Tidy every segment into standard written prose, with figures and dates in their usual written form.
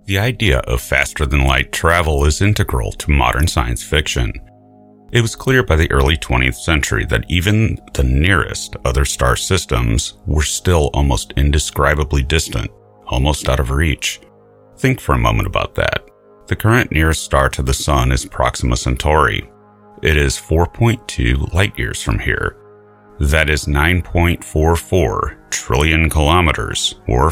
The idea of faster-than-light travel is integral to modern science fiction. It was clear by the early 20th century that even the nearest other star systems were still almost indescribably distant, almost out of reach. Think for a moment about that. The current nearest star to the Sun is Proxima Centauri. It is 4.2 light-years from here. That is 9.44 trillion kilometers, or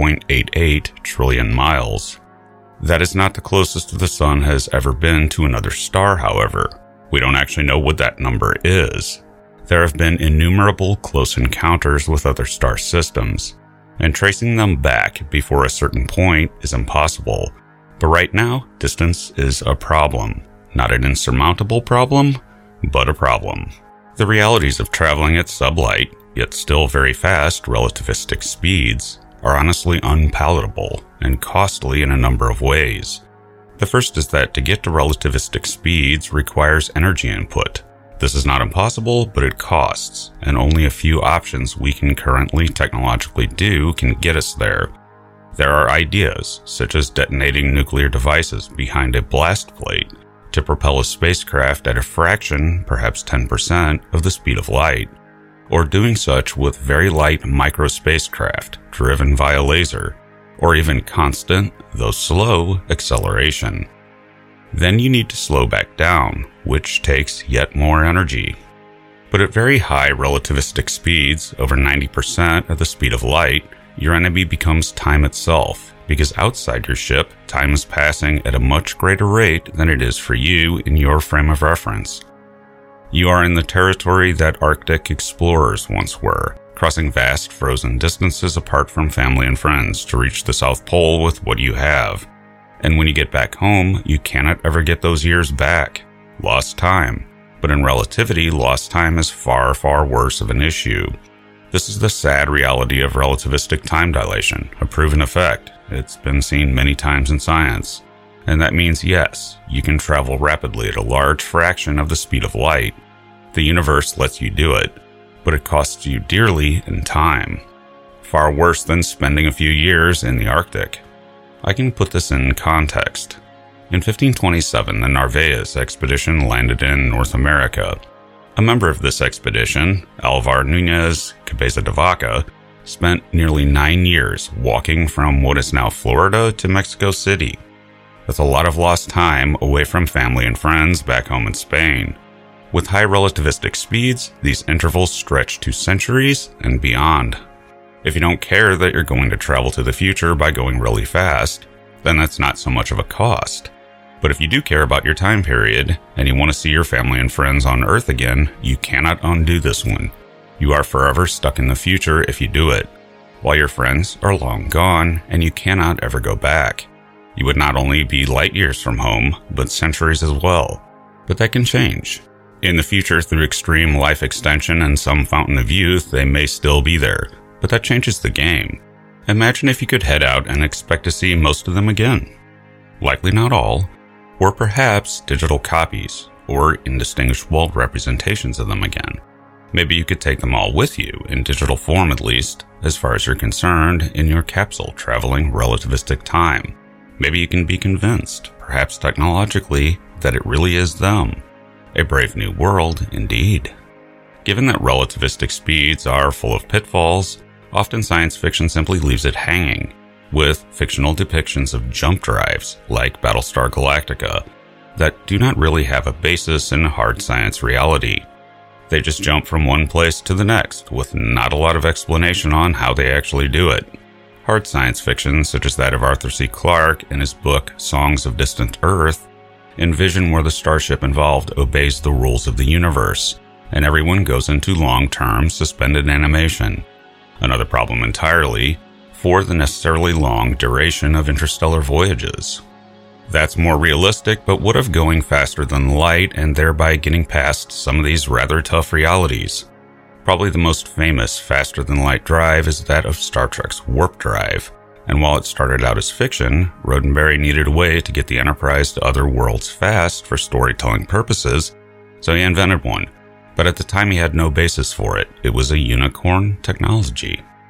5.88 trillion miles. That is not the closest the Sun has ever been to another star, however. We don't actually know what that number is. There have been innumerable close encounters with other star systems, and tracing them back before a certain point is impossible. But right now, distance is a problem. Not an insurmountable problem, but a problem. The realities of traveling at sublight, yet still very fast relativistic speeds, are honestly unpalatable and costly in a number of ways. The first is that to get to relativistic speeds requires energy input. This is not impossible, but it costs, and only a few options we can currently technologically do can get us there. There are ideas, such as detonating nuclear devices behind a blast plate to propel a spacecraft at a fraction, perhaps 10%, of the speed of light, or doing such with very light micro spacecraft driven via laser, or even constant, though slow, acceleration. Then you need to slow back down, which takes yet more energy. But at very high relativistic speeds, over 90% of the speed of light, your enemy becomes time itself, because outside your ship, time is passing at a much greater rate than it is for you in your frame of reference. You are in the territory that Arctic explorers once were, crossing vast frozen distances apart from family and friends to reach the South Pole with what you have. And when you get back home, you cannot ever get those years back. Lost time. But in relativity, lost time is far, far worse of an issue. This is the sad reality of relativistic time dilation, a proven effect. It's been seen many times in science. And that means, yes, you can travel rapidly at a large fraction of the speed of light. The universe lets you do it, but it costs you dearly in time. Far worse than spending a few years in the Arctic. I can put this in context. In 1527, the Narvaez expedition landed in North America. A member of this expedition, Alvar Núñez Cabeza de Vaca, spent nearly 9 years walking from what is now Florida to Mexico City. That's a lot of lost time away from family and friends back home in Spain. With high relativistic speeds, these intervals stretch to centuries and beyond. If you don't care that you're going to travel to the future by going really fast, then that's not so much of a cost. But if you do care about your time period, and you want to see your family and friends on Earth again, you cannot undo this one. You are forever stuck in the future if you do it, while your friends are long gone, and you cannot ever go back. You would not only be light years from home, but centuries as well. But that can change. In the future, through extreme life extension and some fountain of youth, they may still be there, but that changes the game. Imagine if you could head out and expect to see most of them again. Likely not all, or perhaps digital copies, or indistinguishable representations of them again. Maybe you could take them all with you, in digital form at least, as far as you're concerned, in your capsule traveling relativistic time. Maybe you can be convinced, perhaps technologically, that it really is them. A brave new world, indeed. Given that relativistic speeds are full of pitfalls, often science fiction simply leaves it hanging, with fictional depictions of jump drives, like Battlestar Galactica, that do not really have a basis in hard science reality. They just jump from one place to the next, with not a lot of explanation on how they actually do it. Hard science fiction, such as that of Arthur C. Clarke in his book Songs of Distant Earth, envision where the starship involved obeys the rules of the universe, and everyone goes into long-term suspended animation. Another problem entirely, for the necessarily long duration of interstellar voyages. That's more realistic, but what of going faster than light and thereby getting past some of these rather tough realities? Probably the most famous faster-than-light drive is that of Star Trek's warp drive, and while it started out as fiction, Roddenberry needed a way to get the Enterprise to other worlds fast for storytelling purposes, so he invented one. But at the time he had no basis for it. It was a unicorn technology.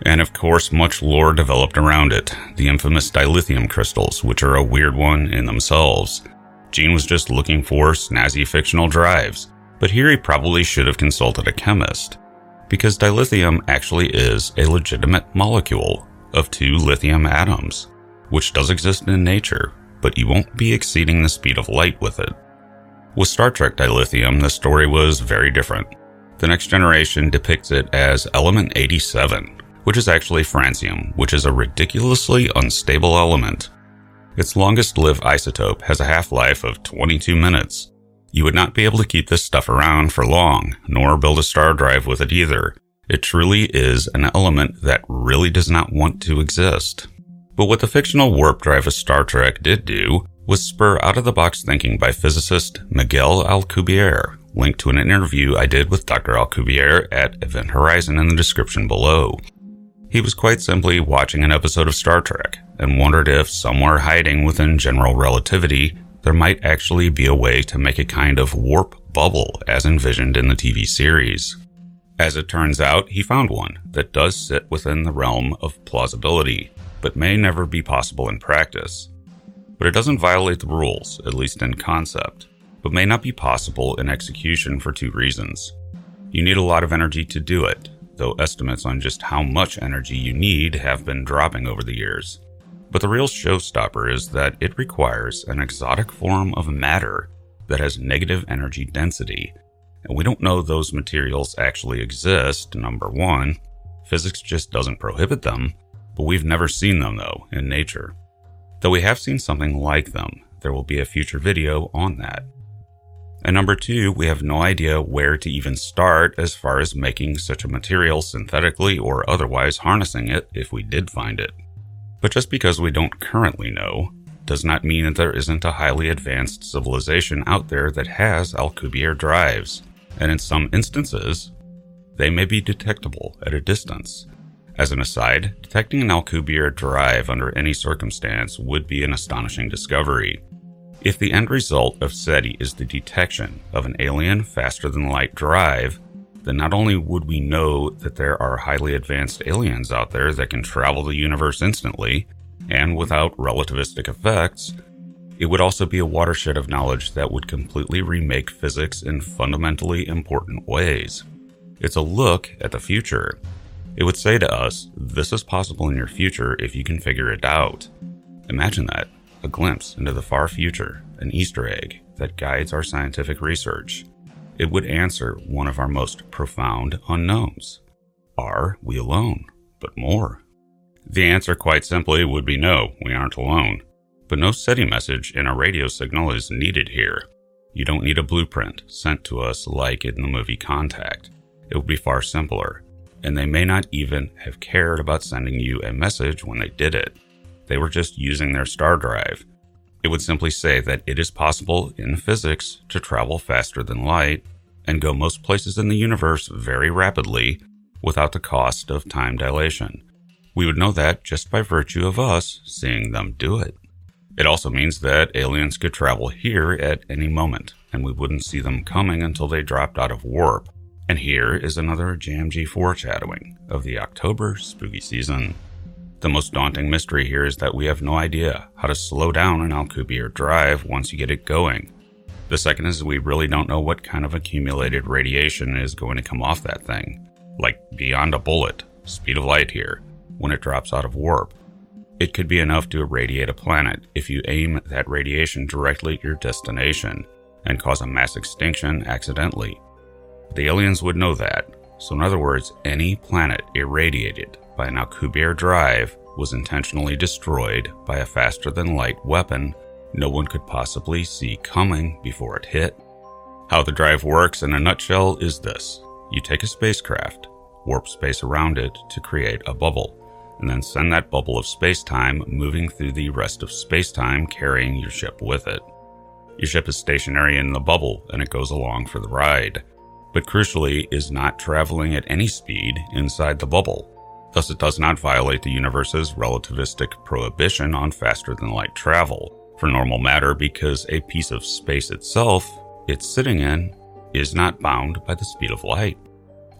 And of course, much lore developed around it, the infamous dilithium crystals, which are a weird one in themselves. Gene was just looking for snazzy fictional drives, but here he probably should have consulted a chemist, because dilithium actually is a legitimate molecule of 2 lithium atoms, which does exist in nature, but you won't be exceeding the speed of light with it. With Star Trek dilithium, the story was very different. The Next Generation depicts it as element 87, which is actually francium, which is a ridiculously unstable element. Its longest-lived isotope has a half-life of 22 minutes. You would not be able to keep this stuff around for long, nor build a star drive with it either. It truly is an element that really does not want to exist. But what the fictional warp drive of Star Trek did do was spur out-of-the-box thinking by physicist Miguel Alcubierre, linked to an interview I did with Dr. Alcubierre at Event Horizon in the description below. He was quite simply watching an episode of Star Trek and wondered if somewhere hiding within general relativity there might actually be a way to make a kind of warp bubble as envisioned in the TV series. As it turns out, he found one that does sit within the realm of plausibility, but may never be possible in practice. But it doesn't violate the rules, at least in concept, but may not be possible in execution for 2 reasons. You need a lot of energy to do it, though estimates on just how much energy you need have been dropping over the years. But the real showstopper is that it requires an exotic form of matter that has negative energy density, and we don't know those materials actually exist, number one. Physics just doesn't prohibit them, but we've never seen them, though, in nature. Though we have seen something like them, there will be a future video on that. And number 2, we have no idea where to even start as far as making such a material synthetically or otherwise harnessing it if we did find it. But just because we don't currently know, does not mean that there isn't a highly advanced civilization out there that has Alcubierre drives, and in some instances, they may be detectable at a distance. As an aside, detecting an Alcubierre drive under any circumstance would be an astonishing discovery. If the end result of SETI is the detection of an alien faster-than-light drive, then not only would we know that there are highly advanced aliens out there that can travel the universe instantly, and without relativistic effects, it would also be a watershed of knowledge that would completely remake physics in fundamentally important ways. It's a look at the future. It would say to us, this is possible in your future if you can figure it out. Imagine that. A glimpse into the far future, an Easter egg that guides our scientific research. It would answer one of our most profound unknowns. Are we alone? But more. The answer quite simply would be no, we aren't alone. But no SETI message in a radio signal is needed here. You don't need a blueprint sent to us like in the movie Contact. It would be far simpler, and they may not even have cared about sending you a message when they did it. They were just using their star drive. It would simply say that it is possible in physics to travel faster than light and go most places in the universe very rapidly without the cost of time dilation. We would know that just by virtue of us seeing them do it. It also means that aliens could travel here at any moment, and we wouldn't see them coming until they dropped out of warp. And here is another JMG foreshadowing of the October spooky season. The most daunting mystery here is that we have no idea how to slow down an Alcubierre drive once you get it going. The second is we really don't know what kind of accumulated radiation is going to come off that thing. Like beyond a bullet, speed of light here, when it drops out of warp. It could be enough to irradiate a planet if you aim that radiation directly at your destination and cause a mass extinction accidentally. The aliens would know that, so in other words, any planet irradiated by an Alcubierre drive was intentionally destroyed by a faster-than-light weapon no one could possibly see coming before it hit. How the drive works in a nutshell is this. You take a spacecraft, warp space around it to create a bubble, and then send that bubble of space-time moving through the rest of space-time carrying your ship with it. Your ship is stationary in the bubble and it goes along for the ride, but crucially is not traveling at any speed inside the bubble. Thus it does not violate the universe's relativistic prohibition on faster-than-light travel for normal matter because a piece of space itself it's sitting in is not bound by the speed of light.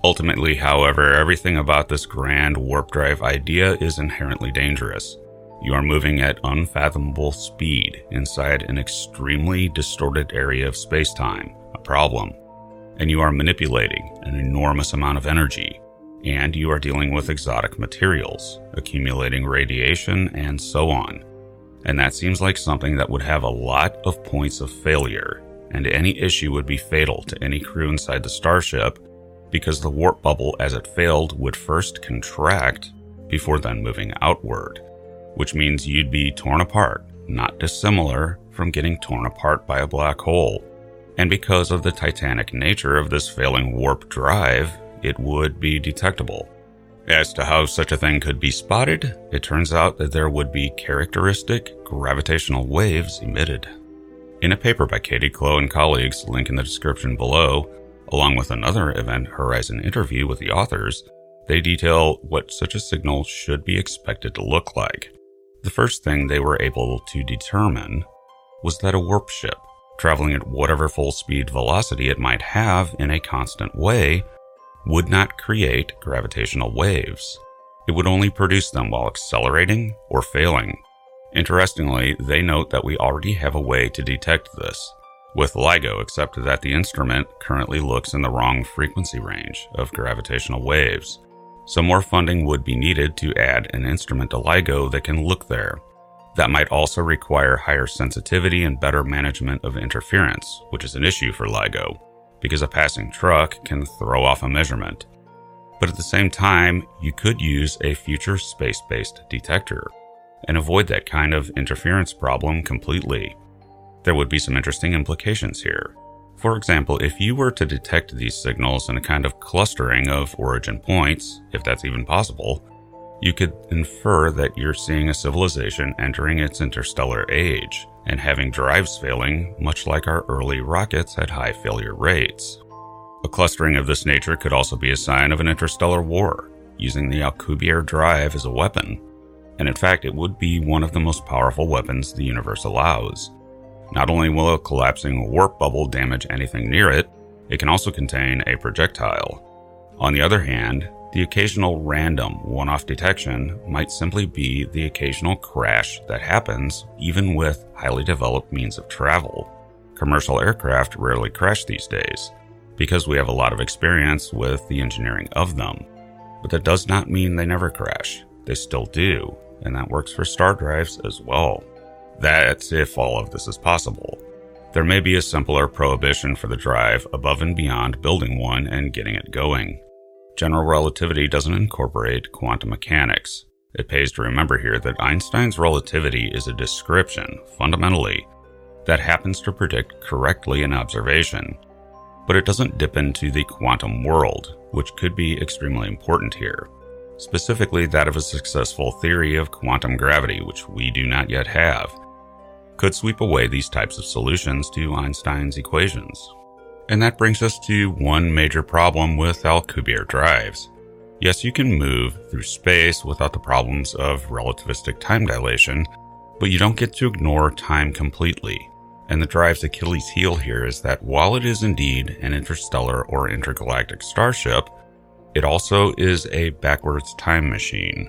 Ultimately, however, everything about this grand warp drive idea is inherently dangerous. You are moving at unfathomable speed inside an extremely distorted area of space-time, a problem, and you are manipulating an enormous amount of energy, and you are dealing with exotic materials, accumulating radiation, and so on. And that seems like something that would have a lot of points of failure, and any issue would be fatal to any crew inside the starship, because the warp bubble as it failed would first contract before then moving outward, which means you'd be torn apart, not dissimilar from getting torn apart by a black hole. And because of the titanic nature of this failing warp drive, it would be detectable. As to how such a thing could be spotted, it turns out that there would be characteristic gravitational waves emitted. In a paper by Katie Clow and colleagues, link in the description below, along with another Event Horizon interview with the authors, they detail what such a signal should be expected to look like. The first thing they were able to determine was that a warp ship, traveling at whatever full speed velocity it might have in a constant way, would not create gravitational waves. It would only produce them while accelerating or failing. Interestingly, they note that we already have a way to detect this with LIGO, except that the instrument currently looks in the wrong frequency range of gravitational waves. So more funding would be needed to add an instrument to LIGO that can look there. That might also require higher sensitivity and better management of interference, which is an issue for LIGO, because a passing truck can throw off a measurement. But at the same time, you could use a future space-based detector and avoid that kind of interference problem completely. There would be some interesting implications here. For example, if you were to detect these signals in a kind of clustering of origin points, if that's even possible, you could infer that you're seeing a civilization entering its interstellar age and having drives failing, much like our early rockets had high failure rates. A clustering of this nature could also be a sign of an interstellar war, using the Alcubierre drive as a weapon. And in fact, it would be one of the most powerful weapons the universe allows. Not only will a collapsing warp bubble damage anything near it, it can also contain a projectile. On the other hand, the occasional random one-off detection might simply be the occasional crash that happens even with highly developed means of travel. Commercial aircraft rarely crash these days, because we have a lot of experience with the engineering of them. But that does not mean they never crash. They still do, and that works for star drives as well. That's if all of this is possible. There may be a simpler prohibition for the drive above and beyond building one and getting it going. General relativity doesn't incorporate quantum mechanics. It pays to remember here that Einstein's relativity is a description, fundamentally, that happens to predict correctly an observation, but it doesn't dip into the quantum world, which could be extremely important here. Specifically that of a successful theory of quantum gravity, which we do not yet have, could sweep away these types of solutions to Einstein's equations. And that brings us to one major problem with Alcubierre drives. Yes, you can move through space without the problems of relativistic time dilation, but you don't get to ignore time completely. And the drive's Achilles heel here is that while it is indeed an interstellar or intergalactic starship, it also is a backwards time machine.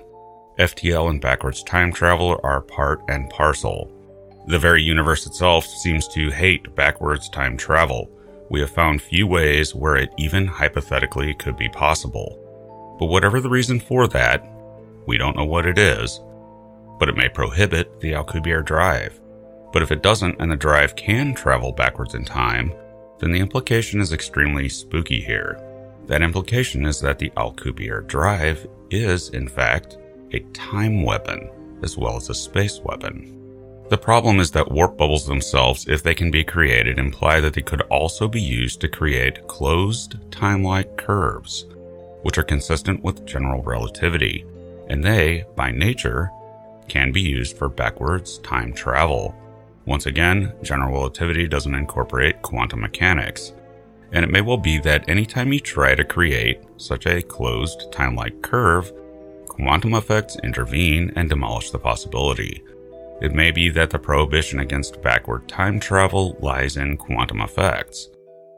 FTL and backwards time travel are part and parcel. The very universe itself seems to hate backwards time travel. We have found few ways where it even hypothetically could be possible. But whatever the reason for that, we don't know what it is, but it may prohibit the Alcubierre drive. But if it doesn't and the drive can travel backwards in time, then the implication is extremely spooky here. That implication is that the Alcubierre drive is, in fact, a time weapon as well as a space weapon. The problem is that warp bubbles themselves, if they can be created, imply that they could also be used to create closed time-like curves, which are consistent with general relativity, and they, by nature, can be used for backwards time travel. Once again, general relativity doesn't incorporate quantum mechanics, and it may well be that anytime you try to create such a closed time-like curve, quantum effects intervene and demolish the possibility. It may be that the prohibition against backward time travel lies in quantum effects.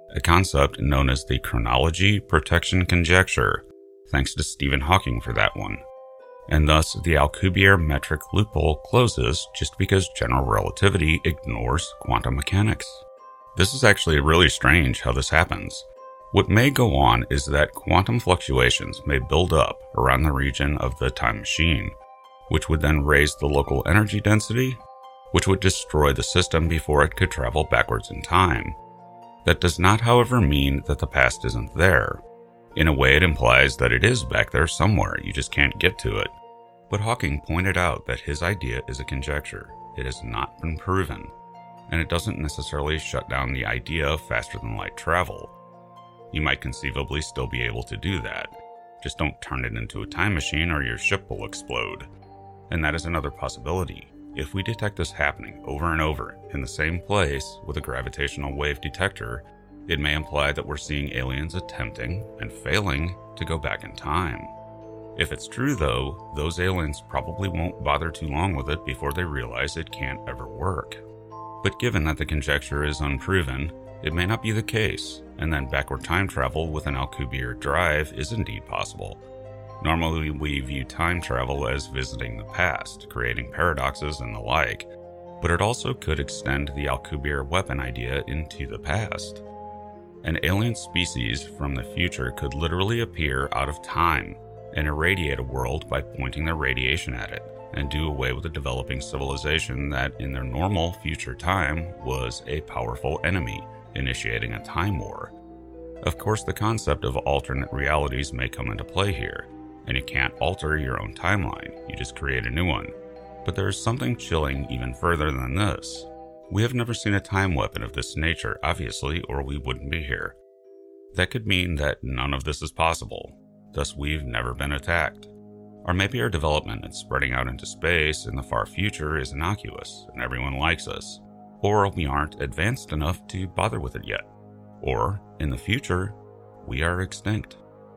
a concept known as the chronology protection conjecture, thanks to Stephen Hawking for that one. And thus, the Alcubierre metric loophole closes just because general relativity ignores quantum mechanics. This is actually really strange how this happens. What may go on is that quantum fluctuations may build up around the region of the time machine, which would then raise the local energy density, which would destroy the system before it could travel backwards in time. That does not, however, mean that the past isn't there. In a way, it implies that it is back there somewhere, you just can't get to it. But Hawking pointed out that his idea is a conjecture. It has not been proven, and it doesn't necessarily shut down the idea of faster-than-light travel. You might conceivably still be able to do that. Just don't turn it into a time machine or your ship will explode. And that is another possibility. If we detect this happening over and over in the same place with a gravitational wave detector, it may imply that we're seeing aliens attempting and failing to go back in time. If it's true, though, those aliens probably won't bother too long with it before they realize it can't ever work. But given that the conjecture is unproven, it may not be the case, and then backward time travel with an Alcubierre drive is indeed possible. Normally, we view time travel as visiting the past, creating paradoxes and the like, but it also could extend the Alcubierre weapon idea into the past. An alien species from the future could literally appear out of time and irradiate a world by pointing their radiation at it, and do away with a developing civilization that in their normal future time was a powerful enemy, initiating a time war. Of course, the concept of alternate realities may come into play here, and you can't alter your own timeline, you just create a new one. But there is something chilling even further than this. We have never seen a time weapon of this nature, obviously, or we wouldn't be here. That could mean that none of this is possible, thus we've never been attacked. Or maybe our development and spreading out into space in the far future is innocuous, and everyone likes us. Or we aren't advanced enough to bother with it yet. Or, in the future, we are extinct.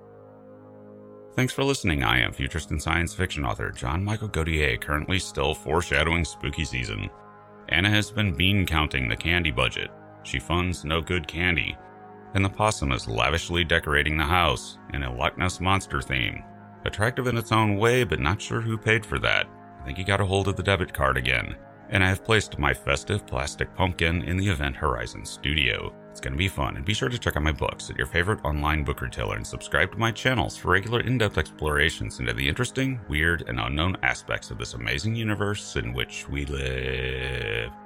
Thanks for listening. I am futurist and science fiction author John Michael Godier, currently still foreshadowing spooky season. Anna has been bean counting the candy budget. She funds no good candy. And the possum is lavishly decorating the house in a Loch Ness Monster theme. Attractive in its own way, but not sure who paid for that. I think he got a hold of the debit card again. And I have placed my festive plastic pumpkin in the Event Horizon studio. It's going to be fun, and be sure to check out my books at your favorite online book retailer and subscribe to my channels for regular in-depth explorations into the interesting, weird, and unknown aspects of this amazing universe in which we live.